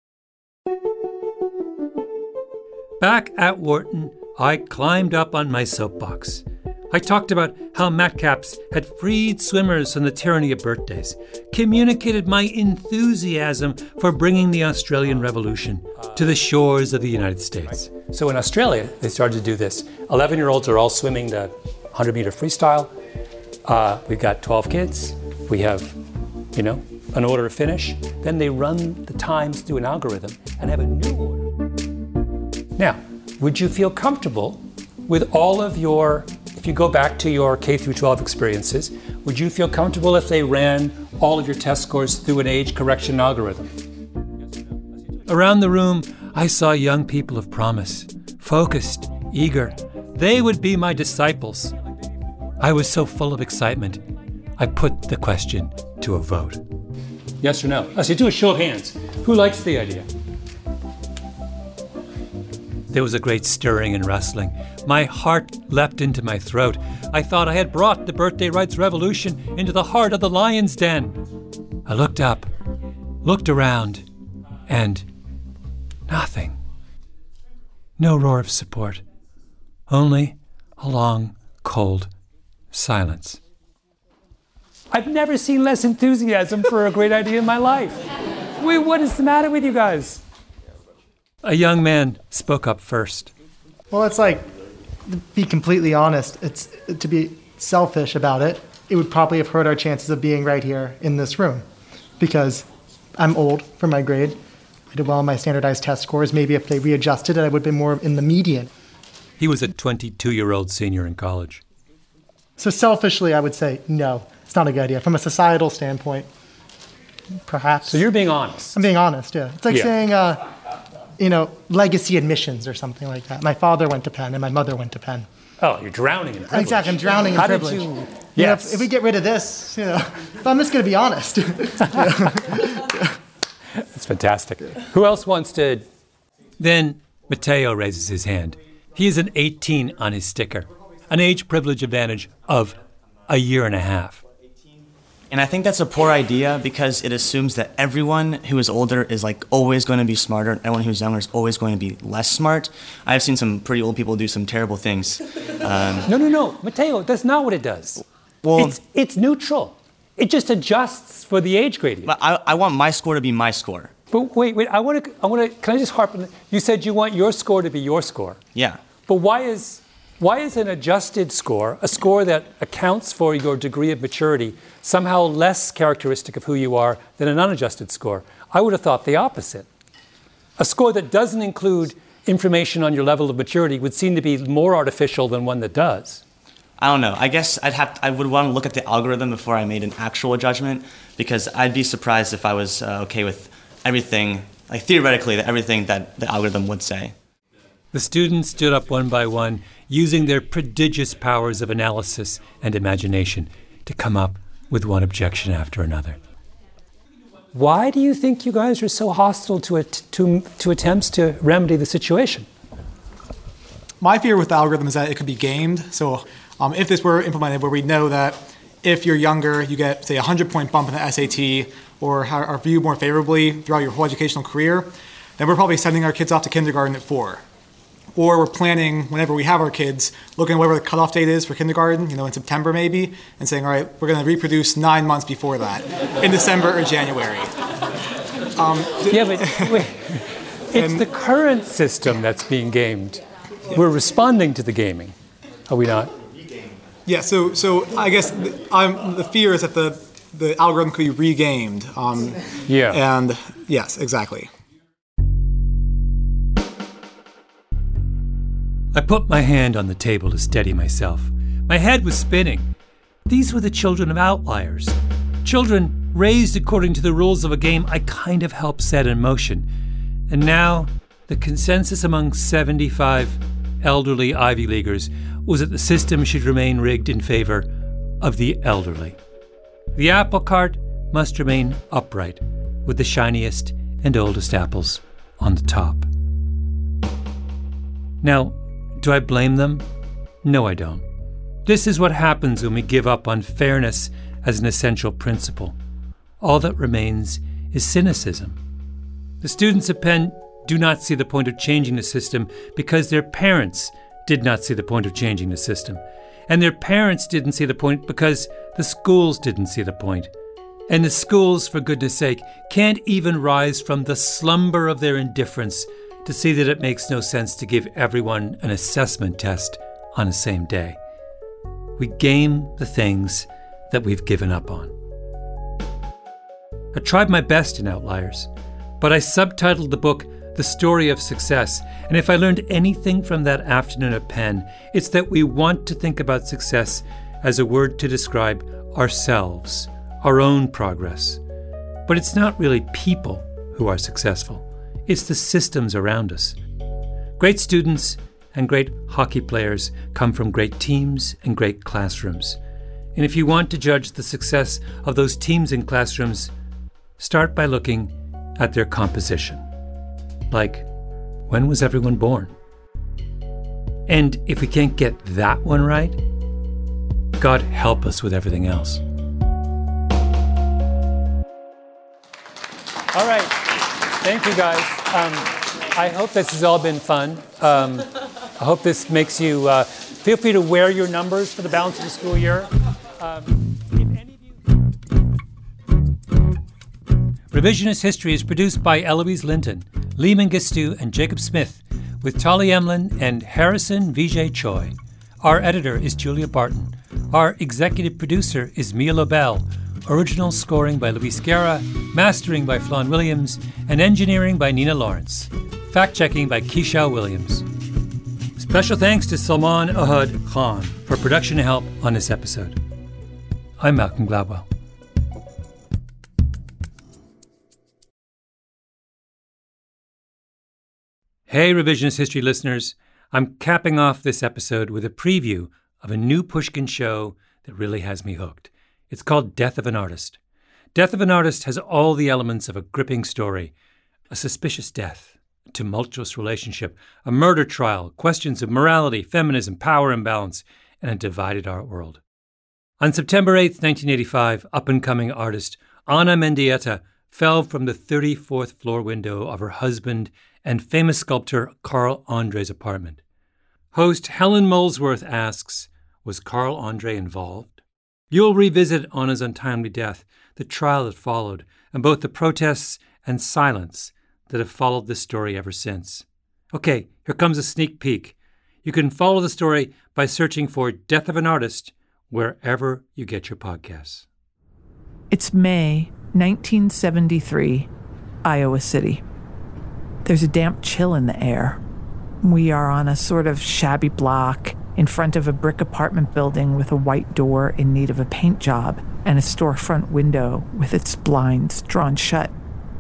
Speaker 1: Back at Wharton, I climbed up on my soapbox. I talked about how MatCaps had freed swimmers from the tyranny of birthdays, communicated my enthusiasm for bringing the Australian Revolution to the shores of the United States. So in Australia, they started to do this. eleven-year-olds are all swimming the hundred-meter freestyle. Uh, we've got twelve kids. We have, you know, an order of finish. Then they run the times through an algorithm and have a new order. Now, would you feel comfortable with all of your, if you go back to your K through twelve experiences, would you feel comfortable if they ran all of your test scores through an age correction algorithm? Around the room, I saw young people of promise, focused, eager. They would be my disciples. I was so full of excitement, I put the question to a vote. Yes or no? Let's see, do a show of hands. Who likes the idea? There was a great stirring and rustling. My heart leapt into my throat. I thought I had brought the birthday rights revolution into the heart of the lion's den. I looked up, looked around, and nothing. No roar of support. Only a long, cold silence. I've never seen less enthusiasm for a great idea in my life. Wait, what is the matter with you guys? A young man spoke up first.
Speaker 13: Well, it's like, to be completely honest, it's to be selfish about it. it would probably have hurt our chances of being right here in this room because I'm old for my grade. I did well on my standardized test scores. Maybe if they readjusted it, I would have been more in the median.
Speaker 1: He was a twenty-two-year-old senior in college.
Speaker 13: So selfishly, I would say, no, it's not a good idea. From a societal standpoint, perhaps.
Speaker 14: So you're being honest.
Speaker 13: I'm being honest, yeah. It's like
Speaker 14: Yeah.
Speaker 13: saying, uh, you know, legacy admissions or something like that. My father went to Penn and my mother went to Penn.
Speaker 14: Oh, you're drowning in privilege.
Speaker 13: Exactly, I'm drowning in
Speaker 14: How
Speaker 13: privilege.
Speaker 14: Did you...
Speaker 13: You
Speaker 14: Yes.
Speaker 13: know, if, if we get rid of this, you know, but I'm just going to be honest.
Speaker 14: That's fantastic. Who else wants to...
Speaker 1: Then Matteo raises his hand. He is an eighteen on his sticker, an age privilege advantage of a year and a half.
Speaker 15: And I think that's a poor idea because it assumes that everyone who is older is like always going to be smarter and everyone who's younger is always going to be less smart. I've seen some pretty old people do some terrible things. Um,
Speaker 14: No, no, no. Matteo, that's not what it does.
Speaker 15: Well,
Speaker 14: it's, it's neutral. It just adjusts for the age gradient.
Speaker 15: But I, I want my score to be my score.
Speaker 14: But wait, wait. I want to. I want to. Can I just harp on? You said you want your score to be your score.
Speaker 15: Yeah.
Speaker 14: But why is why is an adjusted score, a score that accounts for your degree of maturity, somehow less characteristic of who you are than an unadjusted score? I would have thought the opposite. A score that doesn't include information on your level of maturity would seem to be more artificial than one that does.
Speaker 15: I don't know. I guess I'd have. To, I would want to look at the algorithm before I made an actual judgment because I'd be surprised if I was uh, okay with everything, like theoretically, that everything that the algorithm would say.
Speaker 1: The students stood up one by one, using their prodigious powers of analysis and imagination to come up with one objection after another.
Speaker 14: Why do you think you guys are so hostile to it, to, to attempts to remedy the situation?
Speaker 16: My fear with the algorithm is that it could be gamed. So um, if this were implemented where we know that if you're younger, you get, say, a one hundred point bump in the S A T or are viewed more favorably throughout your whole educational career, then we're probably sending our kids off to kindergarten at four. Or we're planning, whenever we have our kids, looking at whatever the cutoff date is for kindergarten, you know, in September maybe, and saying, all right, we're going to reproduce nine months before that, in December or January. Um,
Speaker 14: yeah, but wait, it's the current system that's being gamed. We're responding to the gaming, are we not?
Speaker 16: Yeah, so so I guess the, um, the fear is that the, the algorithm could be regamed. Um,
Speaker 14: yeah.
Speaker 16: And yes, exactly.
Speaker 1: I put my hand on the table to steady myself. My head was spinning. These were the children of outliers. Children raised according to the rules of a game I kind of helped set in motion. And now, the consensus among seventy-five elderly Ivy Leaguers was that the system should remain rigged in favor of the elderly. The apple cart must remain upright, with the shiniest and oldest apples on the top. Now, do I blame them? No, I don't. This is what happens when we give up on fairness as an essential principle. All that remains is cynicism. The students at Penn do not see the point of changing the system because their parents did not see the point of changing the system. And their parents didn't see the point because the schools didn't see the point. And the schools, for goodness sake, can't even rise from the slumber of their indifference to see that it makes no sense to give everyone an assessment test on the same day. We game the things that we've given up on. I tried my best in Outliers, but I subtitled the book The Story of Success, and if I learned anything from that afternoon at Penn, it's that we want to think about success as a word to describe ourselves, our own progress. But it's not really people who are successful. It's the systems around us. Great students and great hockey players come from great teams and great classrooms. And if you want to judge the success of those teams and classrooms, start by looking at their composition. Like, when was everyone born? And if we can't get that one right, God help us with everything else.
Speaker 14: All right. Thank you, guys. Um, I hope this has all been fun. Um, I hope this makes you uh, feel free to wear your numbers for the balance of the school year. Um, if any of you...
Speaker 1: Revisionist History is produced by Eloise Linton, Lee Mengistu, and Jacob Smith, with Tolly Emlin and Harrison Vijay Choi. Our editor is Julia Barton. Our executive producer is Mia Lobel. Original scoring by Luis Guerra, mastering by Flawn Williams, and engineering by Nina Lawrence. Fact-checking by Keisha Williams. Special thanks to Salman Ahad Khan for production help on this episode. I'm Malcolm Gladwell. Hey, Revisionist History listeners. I'm capping off this episode with a preview of a new Pushkin show that really has me hooked. It's called Death of an Artist. Death of an Artist has all the elements of a gripping story. A suspicious death, a tumultuous relationship, a murder trial, questions of morality, feminism, power imbalance, and a divided art world. On September eighth, nineteen eighty-five, up-and-coming artist Ana Mendieta fell from the thirty-fourth floor window of her husband and famous sculptor Carl Andre's apartment. Host Helen Molesworth asks, was Carl Andre involved? You'll revisit Ana's untimely death, the trial that followed, and both the protests and silence that have followed this story ever since. Okay, here comes a sneak peek. You can follow the story by searching for Death of an Artist wherever you get your podcasts.
Speaker 17: It's May nineteen seventy-three, Iowa City. There's a damp chill in the air. We are on a sort of shabby block in front of a brick apartment building with a white door in need of a paint job and a storefront window with its blinds drawn shut.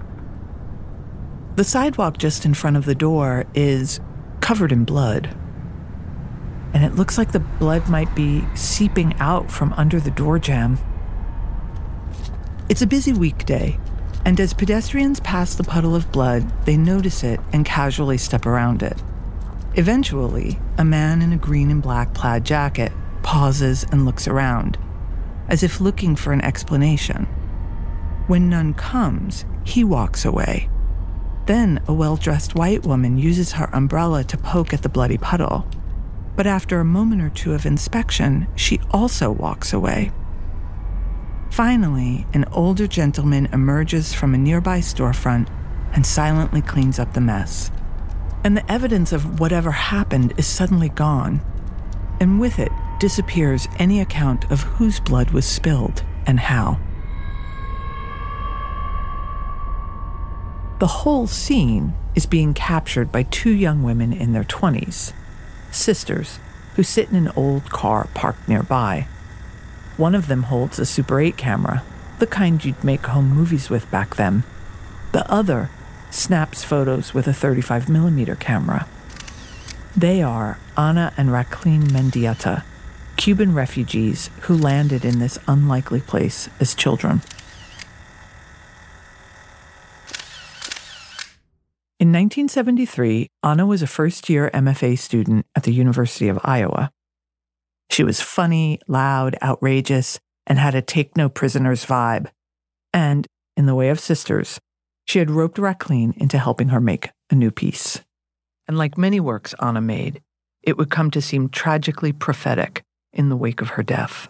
Speaker 17: The sidewalk just in front of the door is covered in blood. And it looks like the blood might be seeping out from under the door jamb. It's a busy weekday, and as pedestrians pass the puddle of blood, they notice it and casually step around it. Eventually, a man in a green and black plaid jacket pauses and looks around, as if looking for an explanation. When none comes, he walks away. Then a well-dressed white woman uses her umbrella to poke at the bloody puddle. But after a moment or two of inspection, she also walks away. Finally, an older gentleman emerges from a nearby storefront and silently cleans up the mess. And the evidence of whatever happened is suddenly gone. And with it disappears any account of whose blood was spilled and how. The whole scene is being captured by two young women in their twenties, sisters, who sit in an old car parked nearby. One of them holds a Super eight camera, the kind you'd make home movies with back then. The other snaps photos with a thirty-five millimeter camera. They are Ana and Jacqueline Mendieta, Cuban refugees who landed in this unlikely place as children. In nineteen seventy-three, Ana was a first-year M F A student at the University of Iowa. She was funny, loud, outrageous, and had a take-no-prisoners vibe. And, in the way of sisters, she had roped Jacqueline into helping her make a new piece. And like many works Ana made, it would come to seem tragically prophetic in the wake of her death.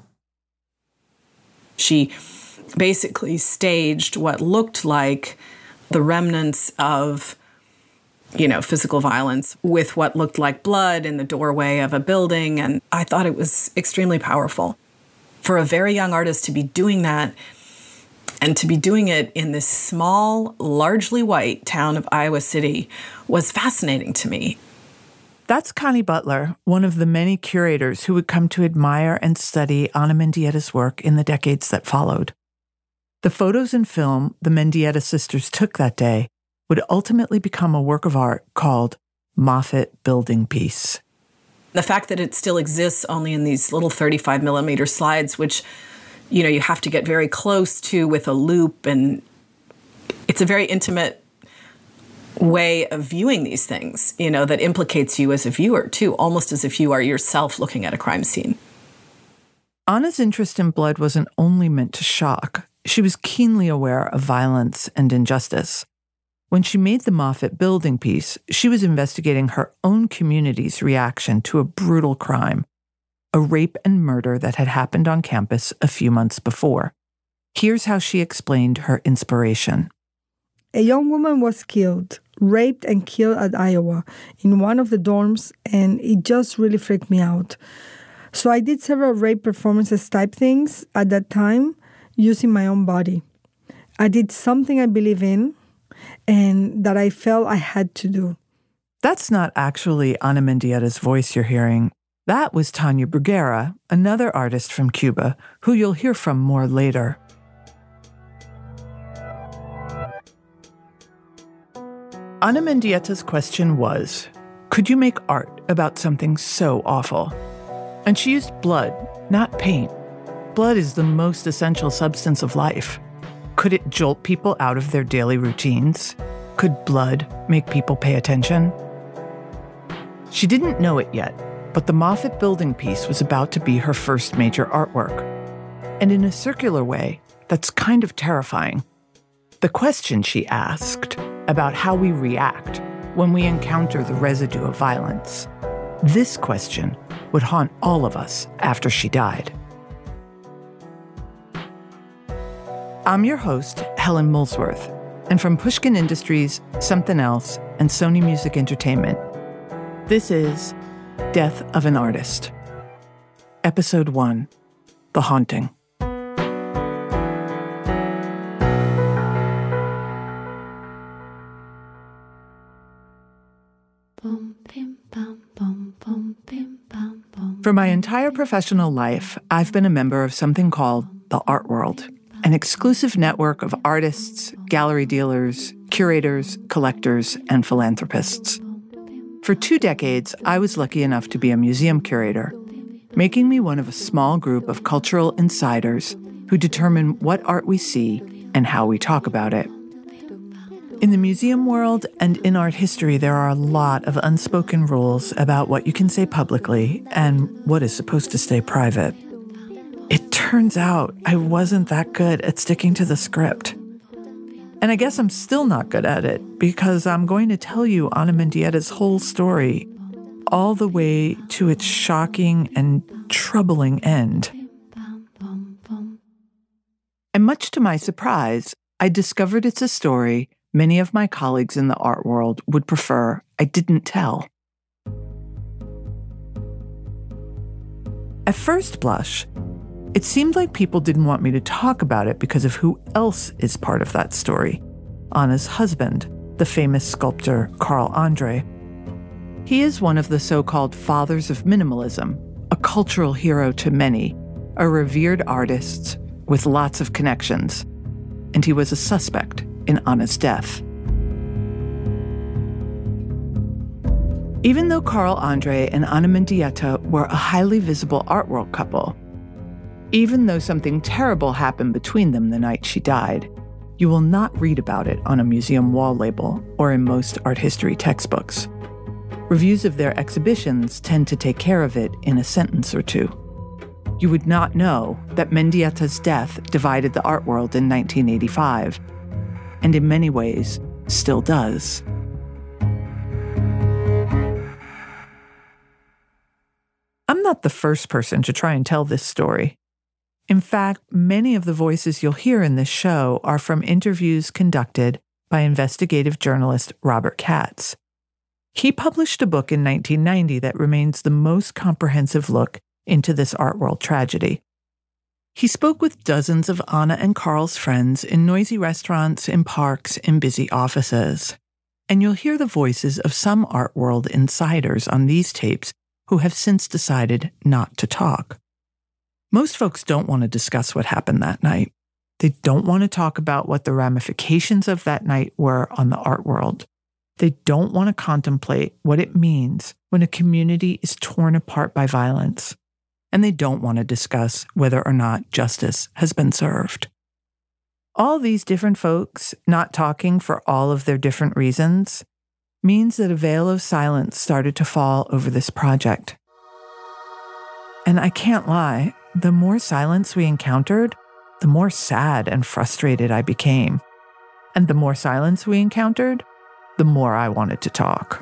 Speaker 18: She basically staged what looked like the remnants of, you know, physical violence with what looked like blood in the doorway of a building. And I thought it was extremely powerful. For a very young artist to be doing that, and to be doing it in this small, largely white town of Iowa City, was fascinating to me.
Speaker 17: That's Connie Butler, one of the many curators who would come to admire and study Ana Mendieta's work in the decades that followed. The photos and film the Mendieta sisters took that day would ultimately become a work of art called Moffett Building Piece.
Speaker 18: The fact that it still exists only in these little thirty-five millimeter slides, which, you know, you have to get very close to with a loop, and it's a very intimate way of viewing these things, you know, that implicates you as a viewer, too, almost as if you are yourself looking at a crime scene.
Speaker 17: Ana's interest in blood wasn't only meant to shock. She was keenly aware of violence and injustice. When she made the Moffett Building Piece, she was investigating her own community's reaction to a brutal crime, a rape and murder that had happened on campus a few months before. Here's how she explained her inspiration.
Speaker 19: A young woman was killed, raped and killed at Iowa in one of the dorms, and it just really freaked me out. So I did several rape performances type things at that time using my own body. I did something I believe in and that I felt I had to do.
Speaker 17: That's not actually Ana Mendieta's voice you're hearing. That was Tania Bruguera, another artist from Cuba, who you'll hear from more later. Ana Mendieta's question was, could you make art about something so awful? And she used blood, not paint. Blood is the most essential substance of life. Could it jolt people out of their daily routines? Could blood make people pay attention? She didn't know it yet, but the Moffat Building piece was about to be her first major artwork. And in a circular way, that's kind of terrifying. The question she asked about how we react when we encounter the residue of violence, this question would haunt all of us after she died. I'm your host, Helen Molesworth, and from Pushkin Industries, Something Else, and Sony Music Entertainment, this is Death of an Artist. Episode one, The Haunting. For my entire professional life, I've been a member of something called the Art World, an exclusive network of artists, gallery dealers, curators, collectors, and philanthropists. For two decades, I was lucky enough to be a museum curator, making me one of a small group of cultural insiders who determine what art we see and how we talk about it. In the museum world and in art history, there are a lot of unspoken rules about what you can say publicly and what is supposed to stay private. It turns out I wasn't that good at sticking to the script. And I guess I'm still not good at it because I'm going to tell you Ana Mendieta's whole story, all the way to its shocking and troubling end. And much to my surprise, I discovered it's a story many of my colleagues in the art world would prefer I didn't tell. At first blush, it seemed like people didn't want me to talk about it because of who else is part of that story. Ana's husband, the famous sculptor Carl Andre. He is one of the so-called fathers of minimalism, a cultural hero to many, a revered artist with lots of connections. And he was a suspect in Ana's death. Even though Carl Andre and Ana Mendieta were a highly visible art world couple, even though something terrible happened between them the night she died, you will not read about it on a museum wall label or in most art history textbooks. Reviews of their exhibitions tend to take care of it in a sentence or two. You would not know that Mendieta's death divided the art world in nineteen eighty-five, and in many ways, still does. I'm not the first person to try and tell this story. In fact, many of the voices you'll hear in this show are from interviews conducted by investigative journalist Robert Katz. He published a book in nineteen ninety that remains the most comprehensive look into this art world tragedy. He spoke with dozens of Ana and Carl's friends in noisy restaurants, in parks, in busy offices. And you'll hear the voices of some art world insiders on these tapes who have since decided not to talk. Most folks don't want to discuss what happened that night. They don't want to talk about what the ramifications of that night were on the art world. They don't want to contemplate what it means when a community is torn apart by violence. And they don't want to discuss whether or not justice has been served. All these different folks not talking for all of their different reasons means that a veil of silence started to fall over this project. And I can't lie, the more silence we encountered, the more sad and frustrated I became. And the more silence we encountered, the more I wanted to talk.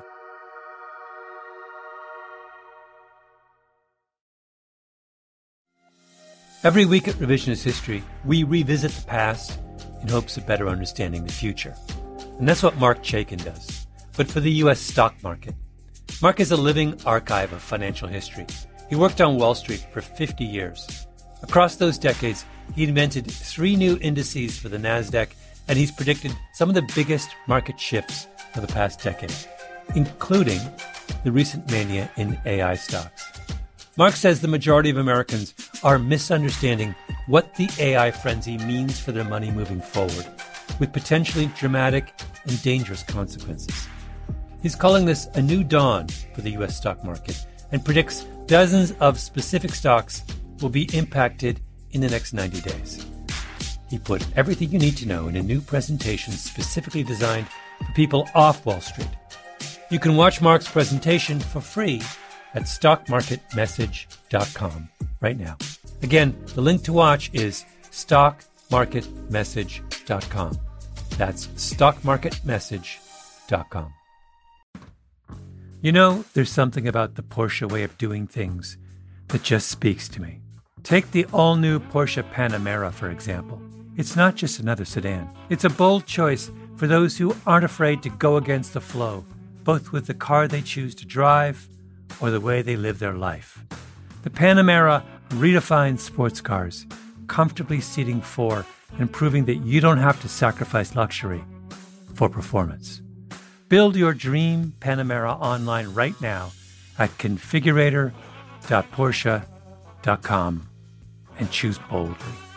Speaker 1: Every week at Revisionist History, we revisit the past in hopes of better understanding the future. And that's what Mark Chaikin does, but for the U S stock market. Mark is a living archive of financial history. He worked on Wall Street for fifty years. Across those decades, he invented three new indices for the NASDAQ, and he's predicted some of the biggest market shifts of the past decade, including the recent mania in A I stocks. Mark says the majority of Americans are misunderstanding what the A I frenzy means for their money moving forward, with potentially dramatic and dangerous consequences. He's calling this a new dawn for the U S stock market and predicts dozens of specific stocks will be impacted in the next ninety days. He put everything you need to know in a new presentation specifically designed for people off Wall Street. You can watch Mark's presentation for free at stock market message dot com right now. Again, the link to watch is stock market message dot com. That's stock market message dot com. You know, there's something about the Porsche way of doing things that just speaks to me. Take the all-new Porsche Panamera, for example. It's not just another sedan. It's a bold choice for those who aren't afraid to go against the flow, both with the car they choose to drive or the way they live their life. The Panamera redefines sports cars, comfortably seating four and proving that you don't have to sacrifice luxury for performance. Build your dream Panamera online right now at configurator dot porsche dot com and choose boldly.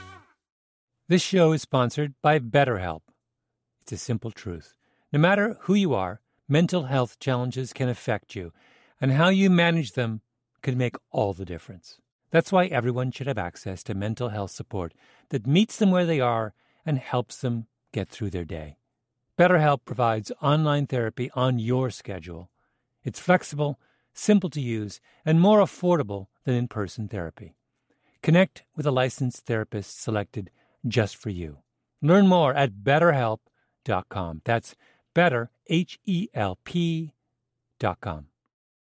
Speaker 1: This show is sponsored by BetterHelp. It's a simple truth. No matter who you are, mental health challenges can affect you, and how you manage them can make all the difference. That's why everyone should have access to mental health support that meets them where they are and helps them get through their day. BetterHelp provides online therapy on your schedule. It's flexible, simple to use, and more affordable than in-person therapy. Connect with a licensed therapist selected just for you. Learn more at better help dot com. That's better, H E L P dot com.